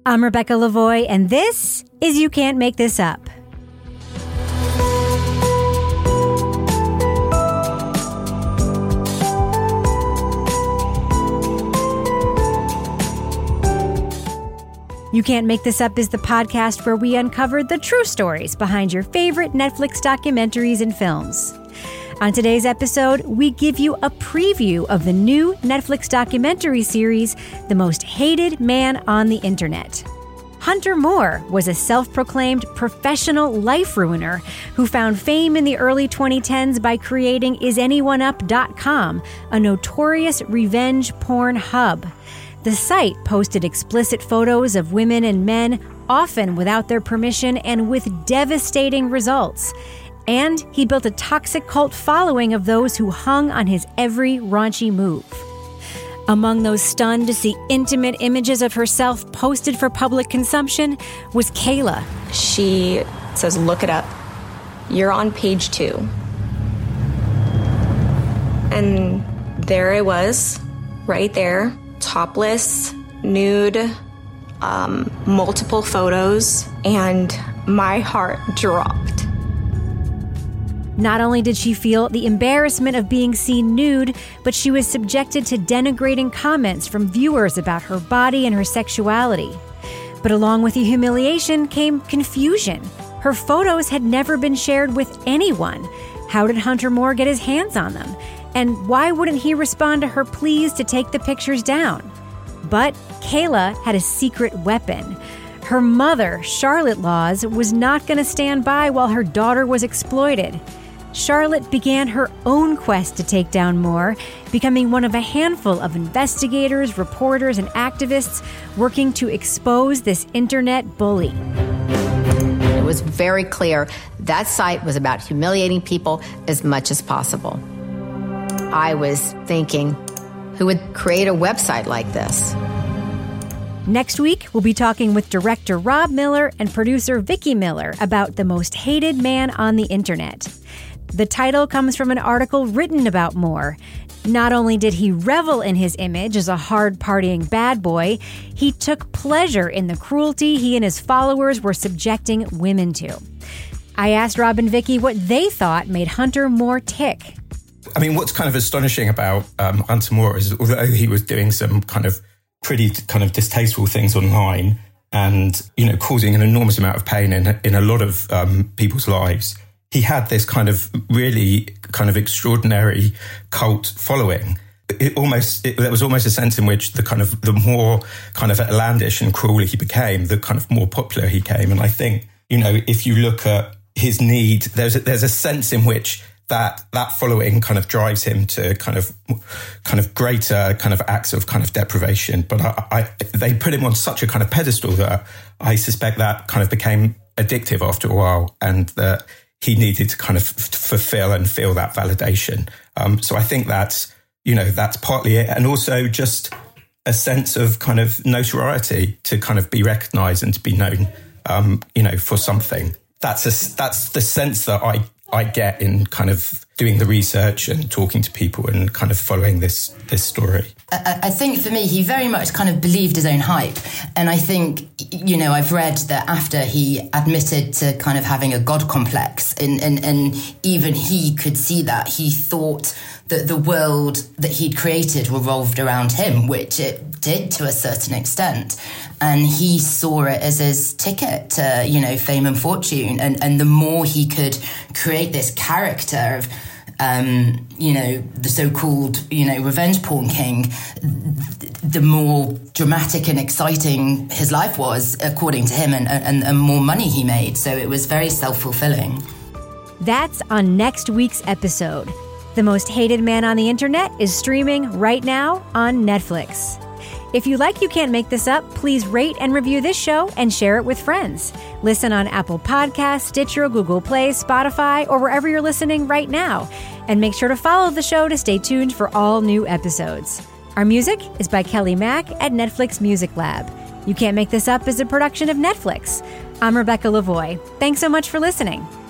I'm Rebecca Lavoie, and this is You Can't Make This Up. You Can't Make This Up is the podcast where we uncover the true stories behind your favorite Netflix documentaries and films. On today's episode, we give you a preview of the new Netflix documentary series, The Most Hated Man on the Internet. Hunter Moore was a self-proclaimed professional life ruiner who found fame in the early 2010s by creating IsAnyoneUp.com, a notorious revenge porn hub. The site posted explicit photos of women and men, often without their permission and with devastating results. And he built a toxic cult following of those who hung on his every raunchy move. Among those stunned to see intimate images of herself posted for public consumption was Kayla. She says, "Look it up. You're on page 2. And there I was, right there, topless, nude, multiple photos, and my heart dropped. Not only did she feel the embarrassment of being seen nude, but she was subjected to denigrating comments from viewers about her body and her sexuality. But along with the humiliation came confusion. Her photos had never been shared with anyone. How did Hunter Moore get his hands on them? And why wouldn't he respond to her pleas to take the pictures down? But Kayla had a secret weapon. Her mother, Charlotte Laws, was not going to stand by while her daughter was exploited. Charlotte began her own quest to take down Moore, becoming one of a handful of investigators, reporters, and activists working to expose this internet bully. It was very clear that site was about humiliating people as much as possible. I was thinking, who would create a website like this? Next week, we'll be talking with director Rob Miller and producer Vicki Miller about The Most Hated Man on the Internet. The title comes from an article written about Moore. Not only did he revel in his image as a hard-partying bad boy, he took pleasure in the cruelty he and his followers were subjecting women to. I asked Rob and Vicki what they thought made Hunter Moore tick. I mean, what's kind of astonishing about Hunter Moore is, although he was doing some kind of pretty kind of distasteful things online and, you know, causing an enormous amount of pain in a lot of people's lives, he had this kind of really kind of extraordinary cult following. There was almost a sense in which the more kind of outlandish and cruel he became, the kind of more popular he became. And I think, you know, if you look at his need, there's a sense in which that following kind of drives him to kind of greater kind of acts of kind of deprivation. But they put him on such a kind of pedestal that I suspect that kind of became addictive after a while, and that he needed to kind of fulfill and feel that validation. So I think that's partly it. And also just a sense of kind of notoriety to kind of be recognized and to be known, for something. That's the sense that I get in kind of doing the research and talking to people and kind of following this story. I think for me, he very much kind of believed his own hype. And I think, you know, I've read that after he admitted to kind of having a God complex, and even he could see that, he thought that the world that he'd created revolved around him, which it did to a certain extent. And he saw it as his ticket to, you know, fame and fortune. And the more he could create this character of, the so-called, revenge porn king, the more dramatic and exciting his life was, according to him, and more money he made. So it was very self-fulfilling. That's on next week's episode. The Most Hated Man on the Internet is streaming right now on Netflix. If you like You Can't Make This Up, please rate and review this show and share it with friends. Listen on Apple Podcasts, Stitcher, Google Play, Spotify, or wherever you're listening right now. And make sure to follow the show to stay tuned for all new episodes. Our music is by Kelly Mack at Netflix Music Lab. You Can't Make This Up is a production of Netflix. I'm Rebecca Lavoie. Thanks so much for listening.